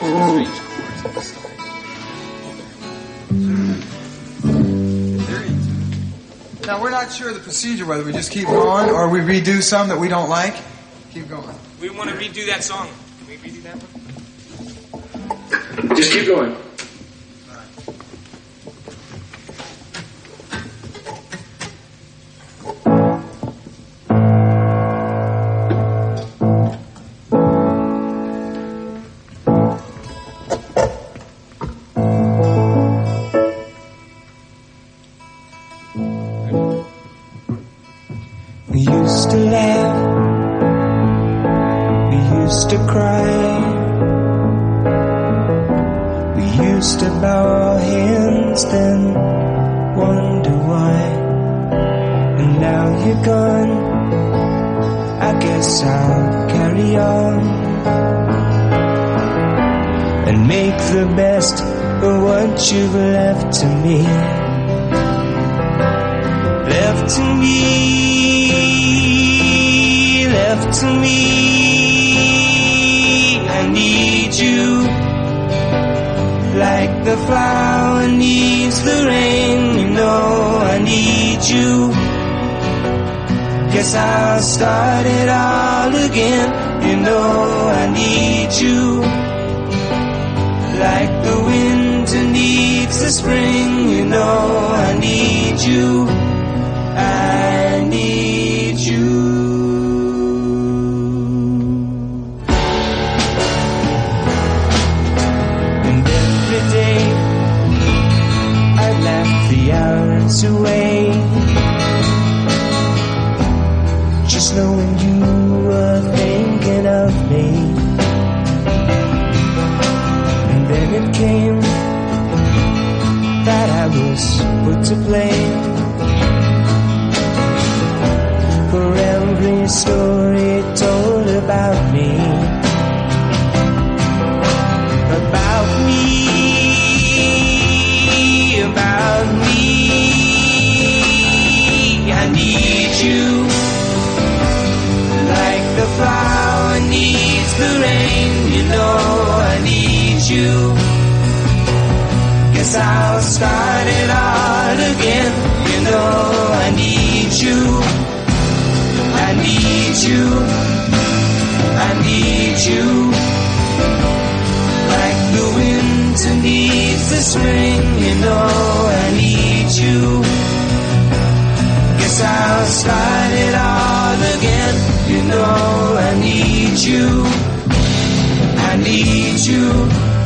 Now, we're not sure of the procedure, whether we just keep going or we redo some that we don't like. Keep going. We want to redo that song. Can we redo that one? Just keep going. We used to laugh, we used to cry, we used to bow our heads, then wonder why. And now you're gone, I guess I'll carry on and make the best of what you've left to me. Left to me, left to me. I need you like the flower needs the rain. You know I need you. Guess I'll start it all again. You know I need you like the winter needs the spring. You know I need you. I need you. And every day I laugh the hours away, just knowing you were thinking of me. And then it came that I was put to blame for every story told about me. About me, about me. I need you like the flower needs the rain. You know I need you. Guess I'll start it all again. You know I need you. I need you, I need you, like the winter needs the spring. You know I need you. Guess I'll start it all again. You know I need you. I need you.